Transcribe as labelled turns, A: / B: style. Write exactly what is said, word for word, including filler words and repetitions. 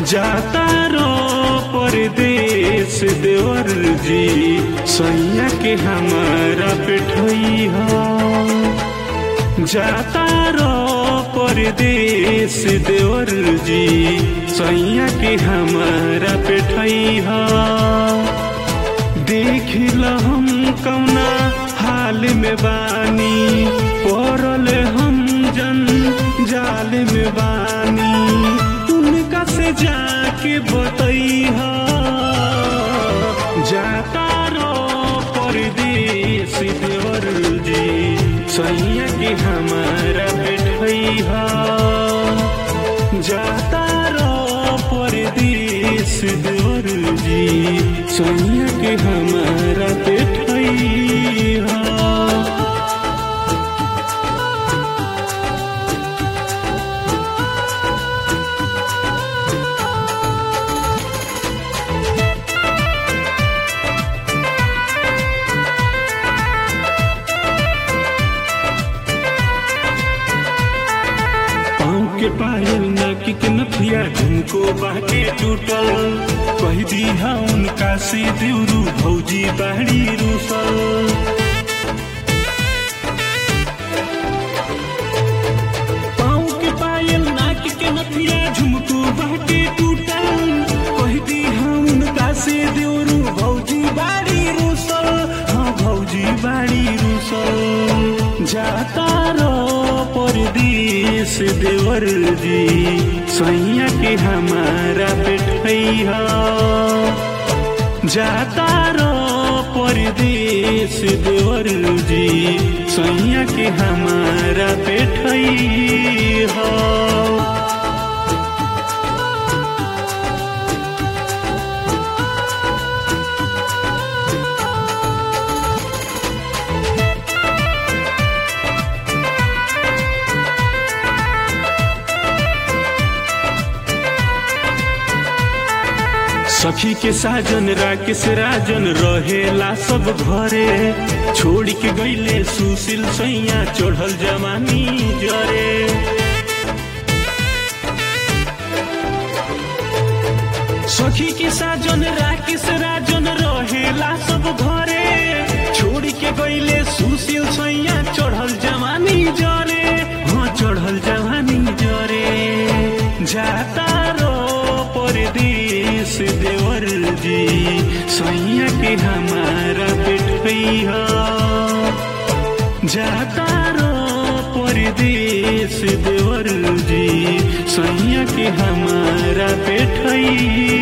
A: जाता रो परदेश देवर जी सैया के हमारा पेठई हो। जाता रो परदेश देवर जी सैया के हमारा पेठई हो। देख ल हम कौना हाल में बानी पड़ल हम जन जाल में बानी उनका से जाके बतैहा। जाता रो परदेश देवर जी सैया के हमारा बैठैहा। जाता रो परदेश देवर जी सैया के हमारा बैठैहा। के पायल नाकी के नथिया झुमको बाके टूटल कह दिया उनका से देवरू भौजी बाड़ी रूसल। पाँव के पायल नाकी के नथिया झुमको बाके टूटल कह दिया उनका से देवरू भौजी बाड़ी रूसल। हाँ भौजी बाड़ी रूसल। जाता रो परदेश देवर जी सैया के हमारा बैठैहा। जाता रो परदेश देवर जी सैया के हमारा बैठैहा। सखी के साजन राकेश राजन रहेला सब घरे छोड़ के गईले सुशील सैया चढ़ल जवानी जरे। सखी के साजन राकेश राजन रहेला सब घरे छोड़ के गईले सुशील सैया चढ़ल जवानी जरे। हाँ चढ़ल जवानी जरे। जाता रो परदेश देवर जी सैया के हमारा बैठैहा। जाता रो परदेश देवर जी सैया के हमारा बैठैहा।